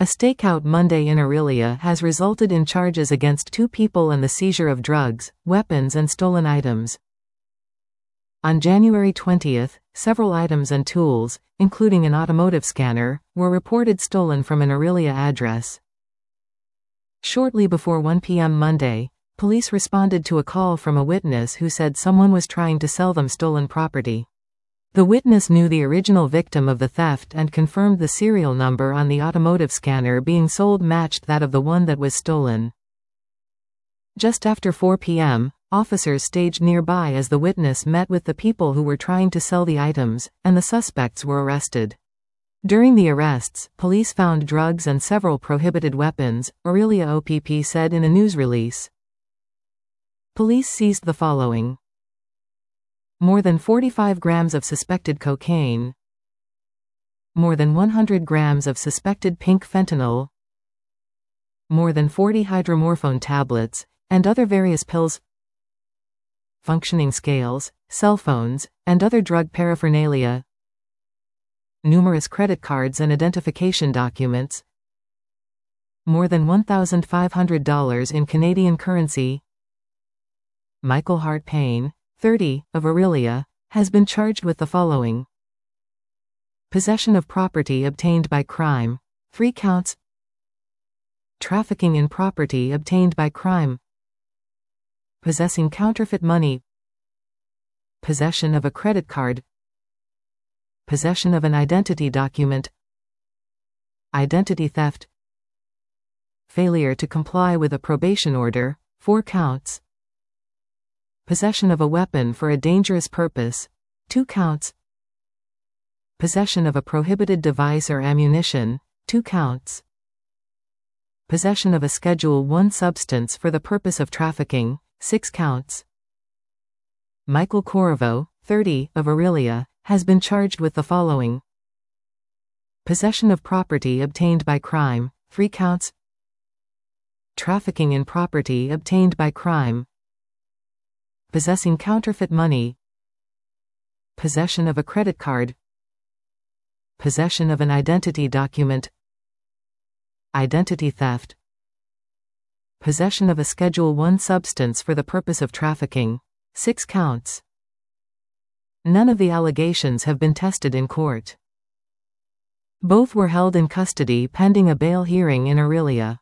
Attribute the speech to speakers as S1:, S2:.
S1: A stakeout Monday in Orillia has resulted in charges against 2 people and the seizure of drugs, weapons and stolen items. On January 20, several items and tools, including an automotive scanner, were reported stolen from an Orillia address. Shortly before 1 p.m. Monday, police responded to a call from a witness who said someone was trying to sell them stolen property. The witness knew the original victim of the theft and confirmed the serial number on the automotive scanner being sold matched that of the one that was stolen. Just after 4 p.m., officers staged nearby as the witness met with the people who were trying to sell the items, and the suspects were arrested. During the arrests, police found drugs and several prohibited weapons, Orillia OPP said in a news release. Police seized the following: more than 45 grams of suspected cocaine, more than 100 grams of suspected pink fentanyl, more than 40 hydromorphone tablets, and other various pills, functioning scales, cell phones, and other drug paraphernalia, numerous credit cards and identification documents, more than $1,500 in Canadian currency. Michael Hart Payne, 30, of Orillia, has been charged with the following: possession of property obtained by crime, 3 counts, trafficking in property obtained by crime, possessing counterfeit money, possession of a credit card, possession of an identity document, identity theft, failure to comply with a probation order, 4 counts, possession of a weapon for a dangerous purpose, 2 counts, possession of a prohibited device or ammunition, 2 counts, possession of a Schedule I substance for the purpose of trafficking, 6 counts. Michael Corvo, 30, of Orillia, has been charged with the following: possession of property obtained by crime, 3 counts, trafficking in property obtained by crime, possessing counterfeit money, possession of a credit card, possession of an identity document, identity theft, possession of a Schedule I substance for the purpose of trafficking, 6 counts. None of the allegations have been tested in court. Both were held in custody pending a bail hearing in Orillia.